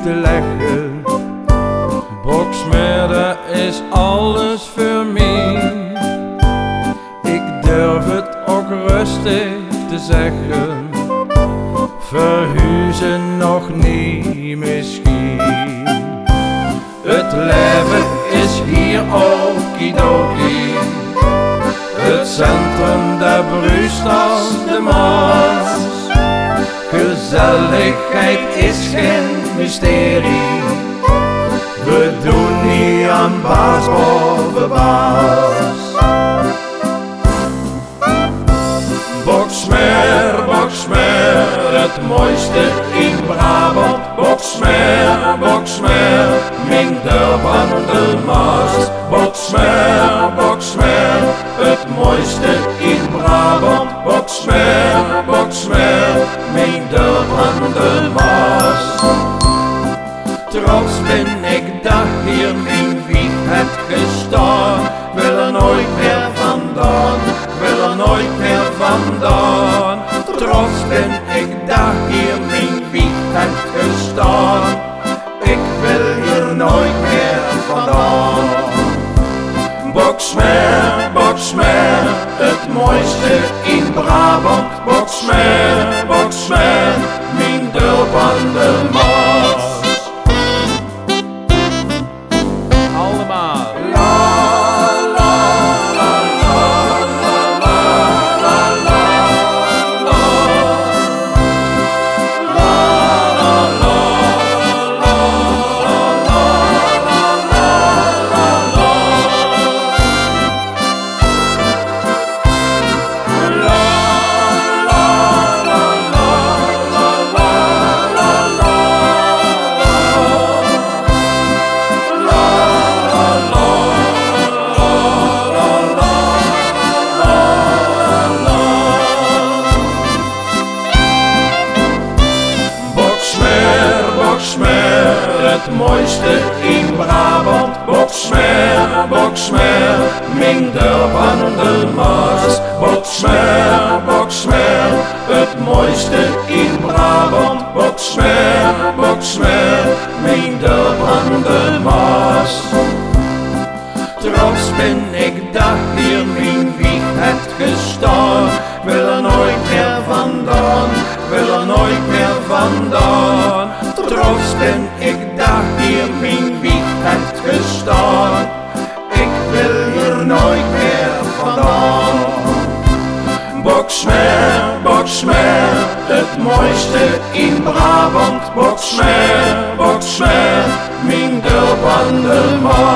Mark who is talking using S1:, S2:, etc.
S1: te leggen. Boxmeer, dat is alles voor mij. Ik durf het ook rustig te zeggen, verhuizen nog niet misschien. Het leven is hier okidoki, het centrum daar bruist als de Maas. Gezelligheid is geen mysterie, we doen niet aan baas boven baas. Boxmeer, Boxmeer, het mooiste in Brabant. Boxmeer, Boxmeer, mijn dorp aan de Maas. Boxmeer, Boxmeer, het mooiste in Brabant. Boxmeer, Boxmeer, mijn dorp aan de Maas. Trots ben ik dat hier mijn wieg heb gestaan. Wil er nooit meer vandaan, wil er nooit meer vandaan. Trots ben ik dat hier mijn wieg heb gestaan. Ik wil hier nooit meer vandaan. Boxmeer, Boxmeer, het mooiste in Brabant. Boxmeer, Boxmeer, mijn dorp aan de Maas.
S2: Allemaal.
S1: Boxmeer, het mooiste in Brabant. Boxmeer, Boxmeer, mijn dorp aan de Maas. Boxmeer, Boxmeer, het mooiste in Brabant. Boxmeer, Boxmeer, mijn dorp aan de Maas. Trots ben ik dat hier mijn wieg heb gestaan. Wil er nooit meer vandaan, wil er nooit meer vandaan. Trots ben ik dat hier mijn wieg heb gestaan. Ik wil hier nooit meer vandaan. Boxmeer, Boxmeer, het mooiste in Brabant. Boxmeer, Boxmeer, mijn dorp aan de Maas.